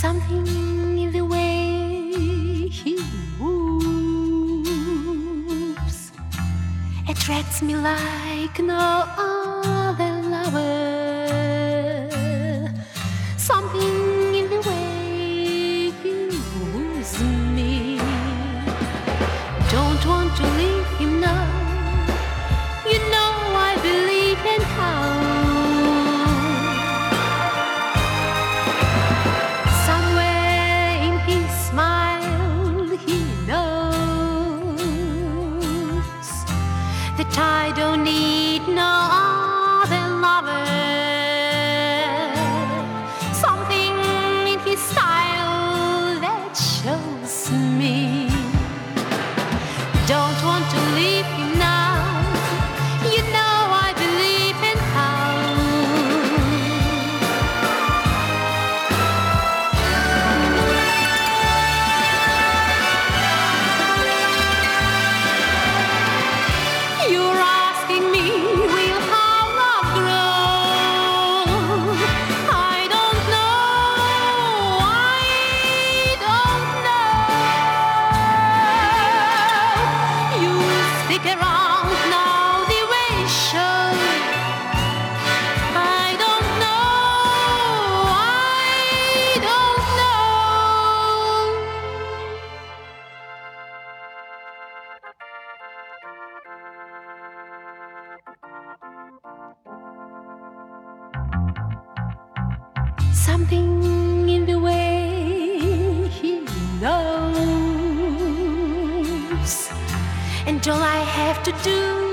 Something in the way he moves attracts me like no other lover. Something in the way he moves me. Don't want to leave him now. You know I believe in how. Somewhere in his smile he knows that I don't need no other lover. Something in his style that shows me. Don't want to leave him now. You know I believe in how. You're asking me, will how love grow? I don't know. I don't know. You stick around now, the way it shows. I don't know. I don't know. Something in the way he knows, and all I have to do